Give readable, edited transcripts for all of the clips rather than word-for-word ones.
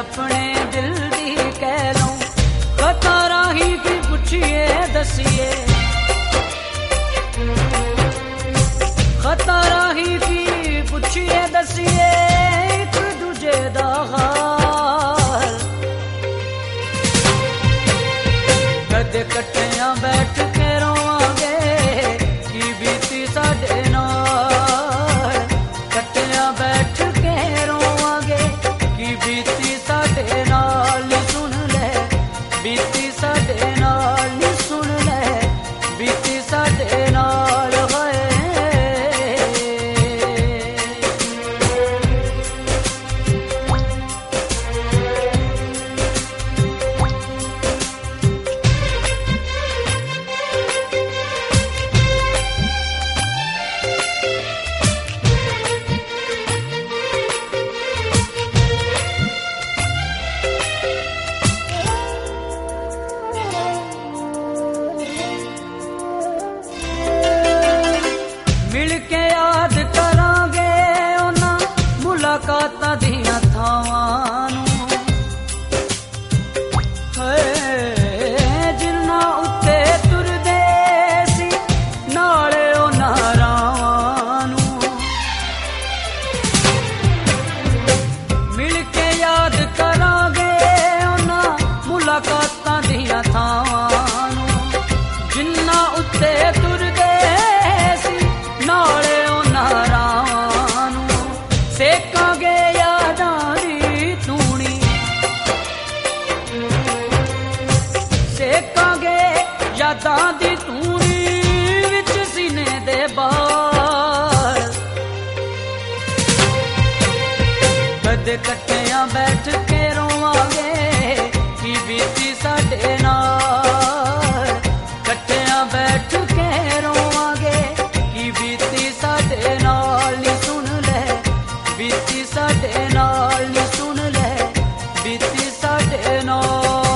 अपने दिल दी कह लूं खता राही की पुछिए दसिए खता राही की पुछिए दसिए एक दूजे दा हाल कदे कट्टियां बैठ के रोवांगे की बीती साडे नाल कट्टियां बैठ के रोवांगे की बीती साडे नाल सुन ले बीती साडे नाल सुन ले बीती साडे नाल मुलाकातां दियां थावां नूं जिन्ना उत्ते तुरदे सी नाले उन्हां रावां नूं मिल के याद करांगे उन्हां मुलाकातां दियां थावां नूं जिन्ना उत्ते तुरदे सी नाले उन्हां रावां नूं सेकांगे यादां दी तूणी सेकांगे यादां दी तूणी विच सीने दे बाल कदे कट्टियां बैठ के रोवांगे की बीती साडे नाल कट्टियां बैठ के रोवांगे की बीती साडे नाल सुन ले बीती साडे नाल सुन ले बीती साडे नाल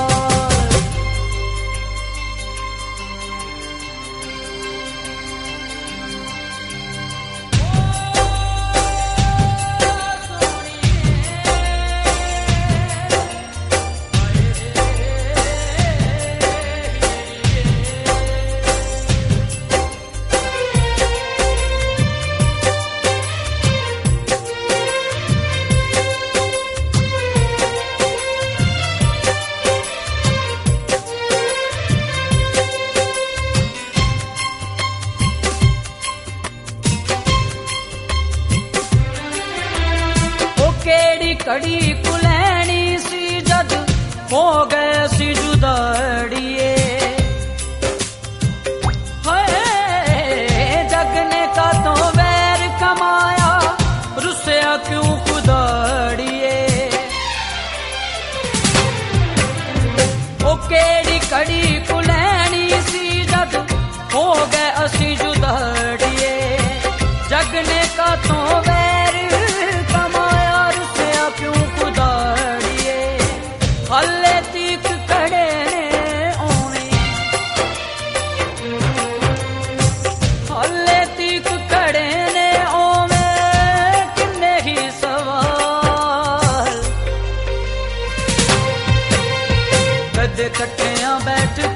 कड़ी कुलैनी सी जद हो गए सी जुदाड़िए जग ने का तो वैर कमाया रुसया क्यों खुदाड़िए ओ केड़ी कड़ी कुलैनी सी जद हो गए असी जुदाड़िए जग ने का तो वैर कमाया क्यों खुदाड़िए हले तीक खड़े ने ओने हले तीक खड़े ने ओवे किन्ने ही सवाल कदे कट्टियां बैठ